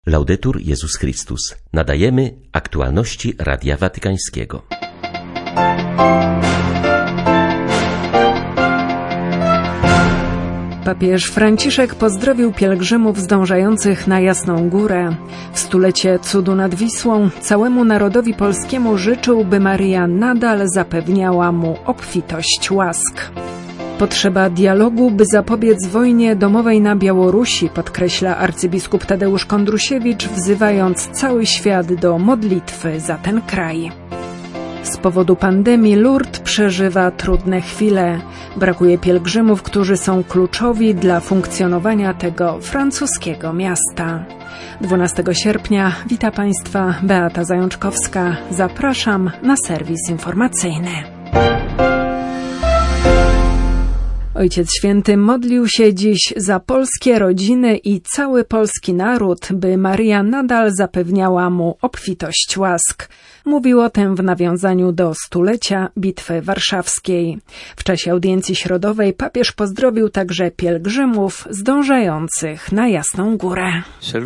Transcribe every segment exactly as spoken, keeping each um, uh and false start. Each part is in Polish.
Laudetur Jezus Chrystus. Nadajemy aktualności Radia Watykańskiego. Papież Franciszek pozdrowił pielgrzymów zdążających na Jasną Górę. W stulecie cudu nad Wisłą całemu narodowi polskiemu życzył, by Maryja nadal zapewniała mu obfitość łask. Potrzeba dialogu, by zapobiec wojnie domowej na Białorusi, podkreśla arcybiskup Tadeusz Kondrusiewicz, wzywając cały świat do modlitwy za ten kraj. Z powodu pandemii Lourdes przeżywa trudne chwile. Brakuje pielgrzymów, którzy są kluczowi dla funkcjonowania tego francuskiego miasta. dwunastego sierpnia wita Państwa Beata Zajączkowska. Zapraszam na serwis informacyjny. Ojciec Święty modlił się dziś za polskie rodziny i cały polski naród, by Maryja nadal zapewniała mu obfitość łask. Mówił o tym w nawiązaniu do stulecia Bitwy Warszawskiej. W czasie audiencji środowej papież pozdrowił także pielgrzymów zdążających na Jasną Górę.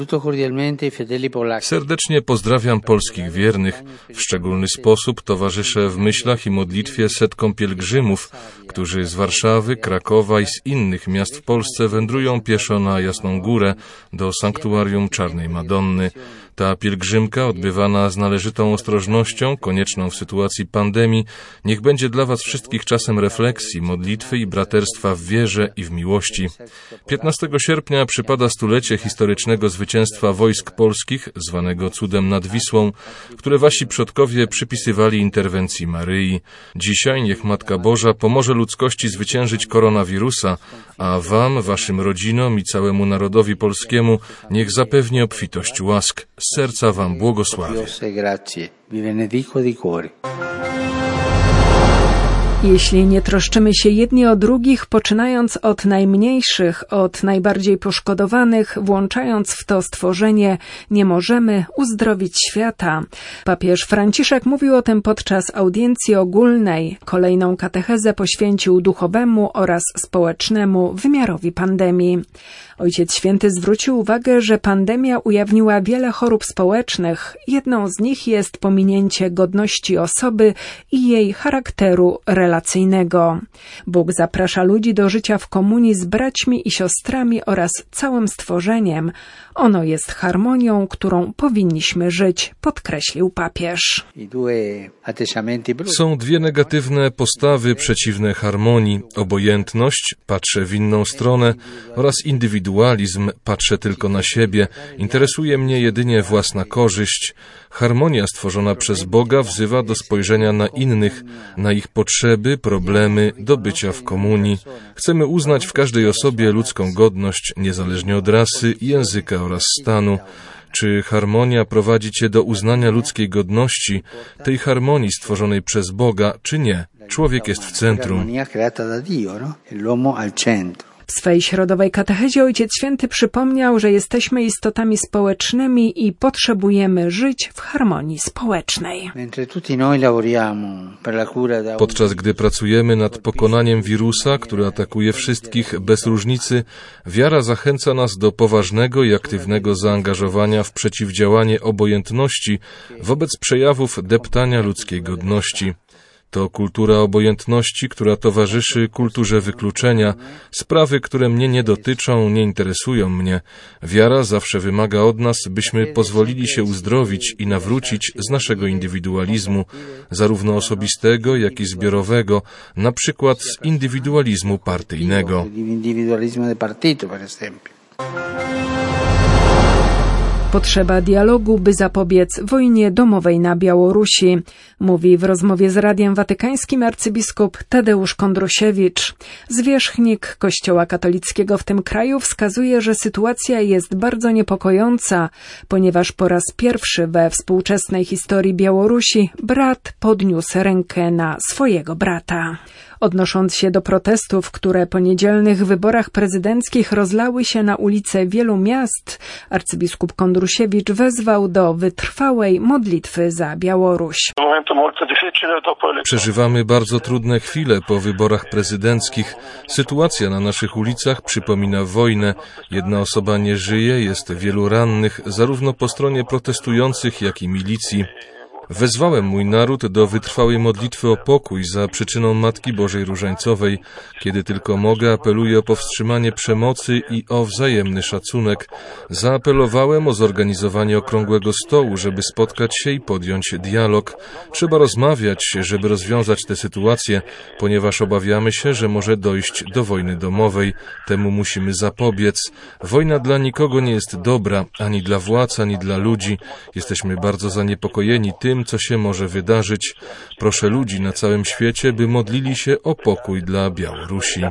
Serdecznie pozdrawiam polskich wiernych. W szczególny sposób towarzyszę w myślach i modlitwie setkom pielgrzymów, którzy z Warszawy, Krakowa i z innych miast w Polsce wędrują pieszo na Jasną Górę do sanktuarium Czarnej Madonny. Ta pielgrzymka, odbywana z należytą ostrożnością, konieczną w sytuacji pandemii, niech będzie dla Was wszystkich czasem refleksji, modlitwy i braterstwa w wierze i w miłości. piętnastego sierpnia przypada stulecie historycznego zwycięstwa wojsk polskich, zwanego cudem nad Wisłą, które Wasi przodkowie przypisywali interwencji Maryi. Dzisiaj niech Matka Boża pomoże ludzkości zwyciężyć koronawirusa, a Wam, Waszym rodzinom i całemu narodowi polskiemu niech zapewni obfitość łask. Z serca Wam błogosławię. Jeśli nie troszczymy się jedni o drugich, poczynając od najmniejszych, od najbardziej poszkodowanych, włączając w to stworzenie, nie możemy uzdrowić świata. Papież Franciszek mówił o tym podczas audiencji ogólnej. Kolejną katechezę poświęcił duchowemu oraz społecznemu wymiarowi pandemii. Ojciec Święty zwrócił uwagę, że pandemia ujawniła wiele chorób społecznych. Jedną z nich jest pominięcie godności osoby i jej charakteru relacyjnego. Bóg zaprasza ludzi do życia w komunii z braćmi i siostrami oraz całym stworzeniem. Ono jest harmonią, którą powinniśmy żyć, podkreślił papież. Są dwie negatywne postawy przeciwne harmonii. Obojętność, patrzę w inną stronę, oraz indywidualizm, patrzę tylko na siebie, interesuje mnie jedynie własna korzyść. Harmonia stworzona przez Boga wzywa do spojrzenia na innych, na ich potrzeby, problemy, do bycia w komunii. Chcemy uznać w każdej osobie ludzką godność, niezależnie od rasy, języka oraz stanu. Czy harmonia prowadzi Cię do uznania ludzkiej godności, tej harmonii stworzonej przez Boga, czy nie? Człowiek jest w centrum. W swej środowej katechezie Ojciec Święty przypomniał, że jesteśmy istotami społecznymi i potrzebujemy żyć w harmonii społecznej. Podczas gdy pracujemy nad pokonaniem wirusa, który atakuje wszystkich bez różnicy, wiara zachęca nas do poważnego i aktywnego zaangażowania w przeciwdziałanie obojętności wobec przejawów deptania ludzkiej godności. To kultura obojętności, która towarzyszy kulturze wykluczenia. Sprawy, które mnie nie dotyczą, nie interesują mnie. Wiara zawsze wymaga od nas, byśmy pozwolili się uzdrowić i nawrócić z naszego indywidualizmu, zarówno osobistego, jak i zbiorowego, na przykład z indywidualizmu partyjnego. Potrzeba dialogu, by zapobiec wojnie domowej na Białorusi, mówi w rozmowie z Radiem Watykańskim arcybiskup Tadeusz Kondrusiewicz. Zwierzchnik Kościoła katolickiego w tym kraju wskazuje, że sytuacja jest bardzo niepokojąca, ponieważ po raz pierwszy we współczesnej historii Białorusi brat podniósł rękę na swojego brata. Odnosząc się do protestów, które po niedzielnych wyborach prezydenckich rozlały się na ulice wielu miast, arcybiskup Kondrusiewicz wezwał do wytrwałej modlitwy za Białoruś. Przeżywamy bardzo trudne chwile po wyborach prezydenckich. Sytuacja na naszych ulicach przypomina wojnę. Jedna osoba nie żyje, jest wielu rannych, zarówno po stronie protestujących, jak i milicji. Wezwałem mój naród do wytrwałej modlitwy o pokój za przyczyną Matki Bożej Różańcowej. Kiedy tylko mogę, apeluję o powstrzymanie przemocy i o wzajemny szacunek. Zaapelowałem o zorganizowanie okrągłego stołu, żeby spotkać się i podjąć dialog. Trzeba rozmawiać, żeby rozwiązać tę sytuację, ponieważ obawiamy się, że może dojść do wojny domowej. Temu musimy zapobiec. Wojna dla nikogo nie jest dobra, ani dla władz, ani dla ludzi. Jesteśmy bardzo zaniepokojeni tym, co się może wydarzyć. Proszę ludzi na całym świecie, by modlili się o pokój dla Białorusi.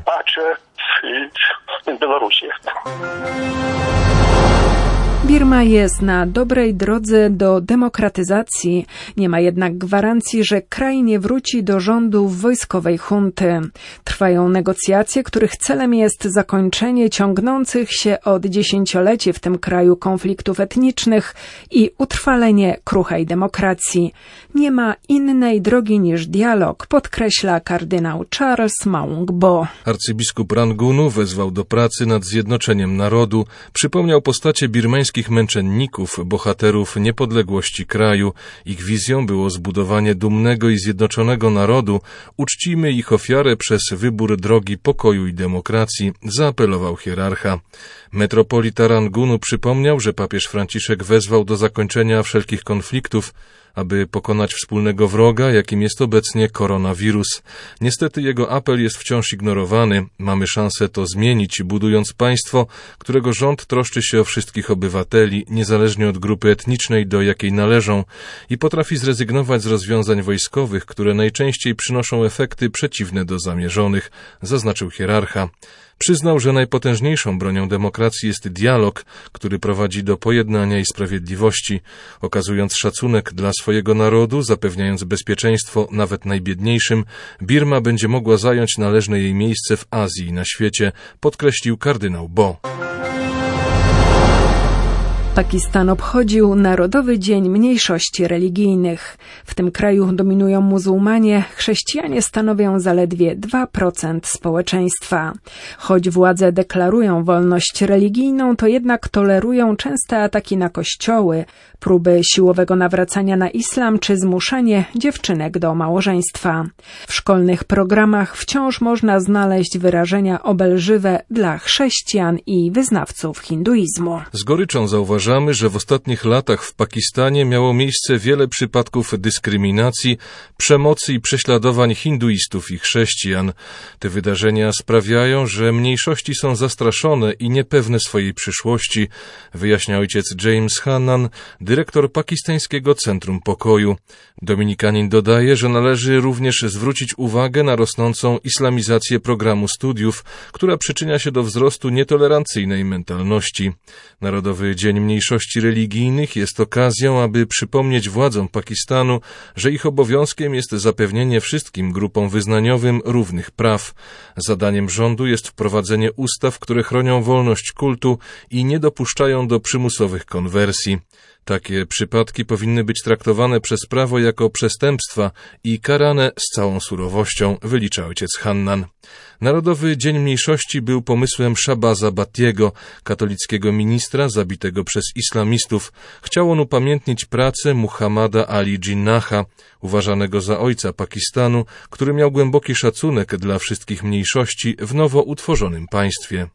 Birma jest na dobrej drodze do demokratyzacji. Nie ma jednak gwarancji, że kraj nie wróci do rządów wojskowej junty. Trwają negocjacje, których celem jest zakończenie ciągnących się od dziesięcioleci w tym kraju konfliktów etnicznych i utrwalenie kruchej demokracji. Nie ma innej drogi niż dialog, podkreśla kardynał Charles Maung Bo. Arcybiskup Rangunu wezwał do pracy nad zjednoczeniem narodu, przypomniał postacie birmańskich męczenników, bohaterów niepodległości kraju. Ich wizją było zbudowanie dumnego i zjednoczonego narodu. Uczcijmy ich ofiarę przez wybór drogi pokoju i demokracji, zaapelował hierarcha. Metropolita Rangunu przypomniał, że papież Franciszek wezwał do zakończenia wszelkich konfliktów, aby pokonać wspólnego wroga, jakim jest obecnie koronawirus. Niestety jego apel jest wciąż ignorowany. Mamy szansę to zmienić, budując państwo, którego rząd troszczy się o wszystkich obywateli, niezależnie od grupy etnicznej, do jakiej należą, i potrafi zrezygnować z rozwiązań wojskowych, które najczęściej przynoszą efekty przeciwne do zamierzonych, zaznaczył hierarcha. Przyznał, że najpotężniejszą bronią demokracji jest dialog, który prowadzi do pojednania i sprawiedliwości. Okazując szacunek dla swojego narodu, zapewniając bezpieczeństwo nawet najbiedniejszym, Birma będzie mogła zająć należne jej miejsce w Azji i na świecie, podkreślił kardynał Bo. Pakistan obchodził Narodowy Dzień Mniejszości Religijnych. W tym kraju dominują muzułmanie, chrześcijanie stanowią zaledwie dwa procent społeczeństwa. Choć władze deklarują wolność religijną, to jednak tolerują częste ataki na kościoły, próby siłowego nawracania na islam czy zmuszanie dziewczynek do małżeństwa. W szkolnych programach wciąż można znaleźć wyrażenia obelżywe dla chrześcijan i wyznawców hinduizmu. Z goryczą zauważamy, że w ostatnich latach w Pakistanie miało miejsce wiele przypadków dyskryminacji, przemocy i prześladowań hinduistów i chrześcijan. Te wydarzenia sprawiają, że mniejszości są zastraszone i niepewne swojej przyszłości, wyjaśnia ojciec James Hannan, dyrektor Pakistańskiego Centrum Pokoju. Dominikanin dodaje, że należy również zwrócić uwagę na rosnącą islamizację programu studiów, która przyczynia się do wzrostu nietolerancyjnej mentalności. Narodowy Dzień Mniejszości Religijnych jest okazją, aby przypomnieć władzom Pakistanu, że ich obowiązkiem jest zapewnienie wszystkim grupom wyznaniowym równych praw. Zadaniem rządu jest wprowadzenie ustaw, które chronią wolność kultu i nie dopuszczają do przymusowych konwersji. Takie przypadki powinny być traktowane przez prawo jako przestępstwa i karane z całą surowością, wylicza ojciec Hannan. Narodowy Dzień Mniejszości był pomysłem Shahbaza Bhattiego, katolickiego ministra zabitego przez islamistów. Chciał on upamiętnić pracę Muhammada Ali Jinnaha, uważanego za ojca Pakistanu, który miał głęboki szacunek dla wszystkich mniejszości w nowo utworzonym państwie.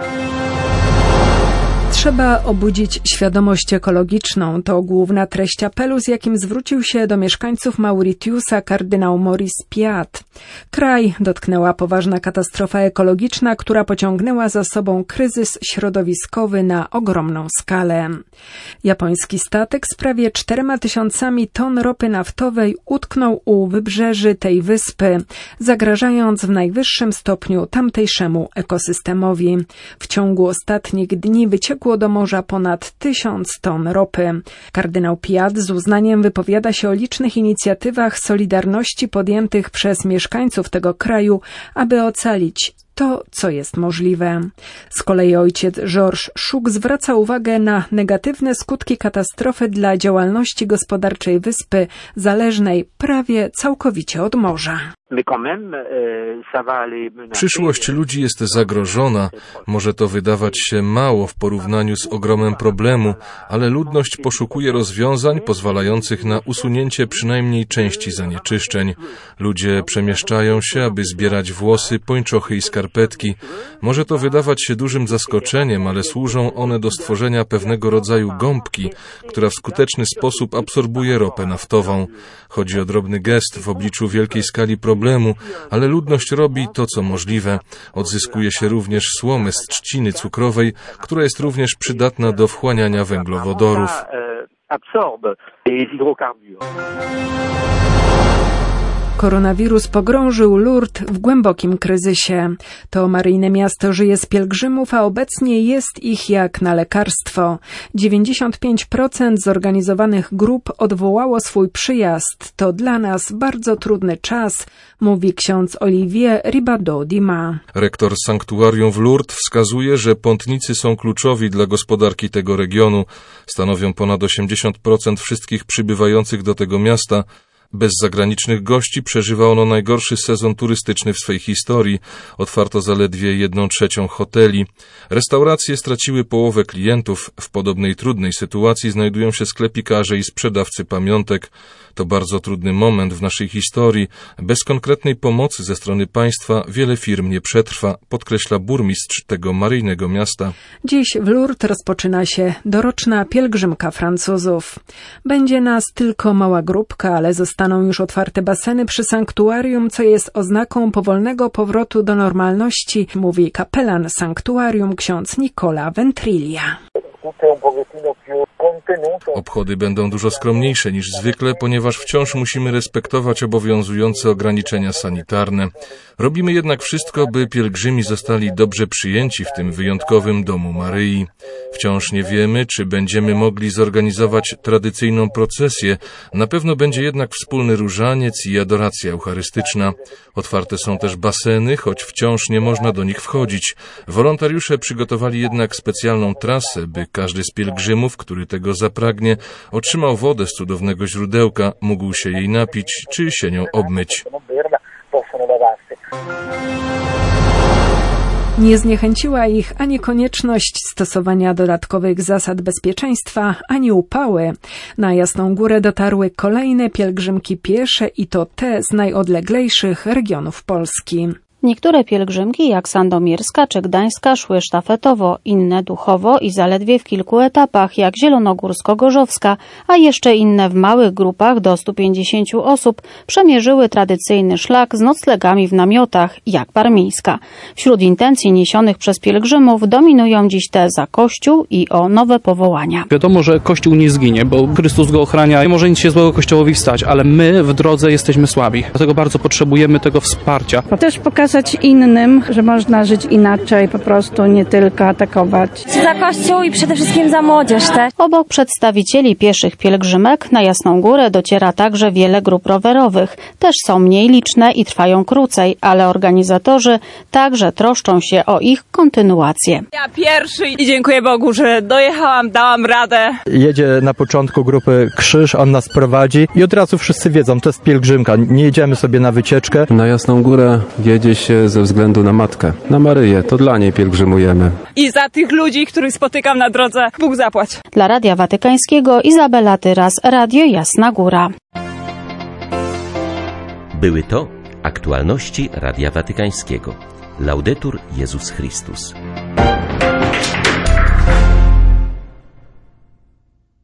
Trzeba obudzić świadomość ekologiczną. To główna treść apelu, z jakim zwrócił się do mieszkańców Mauritiusa kardynał Maurice Piat. Kraj dotknęła poważna katastrofa ekologiczna, która pociągnęła za sobą kryzys środowiskowy na ogromną skalę. Japoński statek z prawie czterema tysiącami ton ropy naftowej utknął u wybrzeży tej wyspy, zagrażając w najwyższym stopniu tamtejszemu ekosystemowi. W ciągu ostatnich dni wyciekło wyszło do morza ponad tysiąc ton ropy. Kardynał Piat z uznaniem wypowiada się o licznych inicjatywach solidarności podjętych przez mieszkańców tego kraju, aby ocalić to, co jest możliwe. Z kolei ojciec Georges Szuk zwraca uwagę na negatywne skutki katastrofy dla działalności gospodarczej wyspy, zależnej prawie całkowicie od morza. Przyszłość ludzi jest zagrożona. Może to wydawać się mało w porównaniu z ogromem problemu, ale ludność poszukuje rozwiązań pozwalających na usunięcie przynajmniej części zanieczyszczeń. Ludzie przemieszczają się, aby zbierać włosy, pończochy i skarpetki. Może to wydawać się dużym zaskoczeniem, ale służą one do stworzenia pewnego rodzaju gąbki, która w skuteczny sposób absorbuje ropę naftową. Chodzi o drobny gest w obliczu wielkiej skali problemu, ale ludność robi to, co możliwe. Odzyskuje się również słomę z trzciny cukrowej, która jest również przydatna do wchłaniania węglowodorów. Koronawirus pogrążył Lourdes w głębokim kryzysie. To maryjne miasto żyje z pielgrzymów, a obecnie jest ich jak na lekarstwo. dziewięćdziesiąt pięć procent zorganizowanych grup odwołało swój przyjazd. To dla nas bardzo trudny czas, mówi ksiądz Olivier Ribadeau-Dima. Rektor sanktuarium w Lourdes wskazuje, że pątnicy są kluczowi dla gospodarki tego regionu. Stanowią ponad osiemdziesiąt procent wszystkich przybywających do tego miasta. Bez zagranicznych gości przeżywa ono najgorszy sezon turystyczny w swej historii. Otwarto zaledwie jedną trzecią hoteli. Restauracje straciły połowę klientów. W podobnej trudnej sytuacji znajdują się sklepikarze i sprzedawcy pamiątek. To bardzo trudny moment w naszej historii. Bez konkretnej pomocy ze strony państwa wiele firm nie przetrwa, podkreśla burmistrz tego maryjnego miasta. Dziś w Lourdes rozpoczyna się doroczna pielgrzymka Francuzów. Będzie nas tylko mała grupka, ale zostaną już otwarte baseny przy sanktuarium, co jest oznaką powolnego powrotu do normalności, mówi kapelan sanktuarium ksiądz Nicola Ventriglia. Obchody będą dużo skromniejsze niż zwykle, ponieważ wciąż musimy respektować obowiązujące ograniczenia sanitarne. Robimy jednak wszystko, by pielgrzymi zostali dobrze przyjęci w tym wyjątkowym domu Maryi. Wciąż nie wiemy, czy będziemy mogli zorganizować tradycyjną procesję. Na pewno będzie jednak wspólny różaniec i adoracja eucharystyczna. Otwarte są też baseny, choć wciąż nie można do nich wchodzić. Wolontariusze przygotowali jednak specjalną trasę, by każdy z pielgrzymów, który tego zapragnie, otrzymał wodę z cudownego źródełka, mógł się jej napić czy się nią obmyć. Nie zniechęciła ich ani konieczność stosowania dodatkowych zasad bezpieczeństwa, ani upały. Na Jasną Górę dotarły kolejne pielgrzymki piesze i to te z najodleglejszych regionów Polski. Niektóre pielgrzymki, jak sandomierska czy gdańska, szły sztafetowo, inne duchowo i zaledwie w kilku etapach, jak zielonogórsko-gorzowska, a jeszcze inne w małych grupach do stu pięćdziesięciu osób przemierzyły tradycyjny szlak z noclegami w namiotach, jak warmińska. Wśród intencji niesionych przez pielgrzymów dominują dziś te za Kościół i o nowe powołania. Wiadomo, że Kościół nie zginie, bo Chrystus go ochrania. Nie może nic się złego Kościołowi stać, ale my w drodze jesteśmy słabi. Dlatego bardzo potrzebujemy tego wsparcia. Bo też pokazać innym, że można żyć inaczej, po prostu nie tylko atakować. Za Kościół i przede wszystkim za młodzież też. Obok przedstawicieli pieszych pielgrzymek na Jasną Górę dociera także wiele grup rowerowych. Też są mniej liczne i trwają krócej, ale organizatorzy także troszczą się o ich kontynuację. Ja pierwszy i dziękuję Bogu, że dojechałam, dałam radę. Jedzie na początku grupy krzyż, on nas prowadzi i od razu wszyscy wiedzą, to jest pielgrzymka, nie jedziemy sobie na wycieczkę. Na Jasną Górę jedzie się ze względu na Matkę, na Maryję, to dla niej pielgrzymujemy. I za tych ludzi, których spotykam na drodze, Bóg zapłać. Dla Radia Watykańskiego Izabela Tyras, Radio Jasna Góra. Były to aktualności Radia Watykańskiego. Laudetur Jezus Chrystus.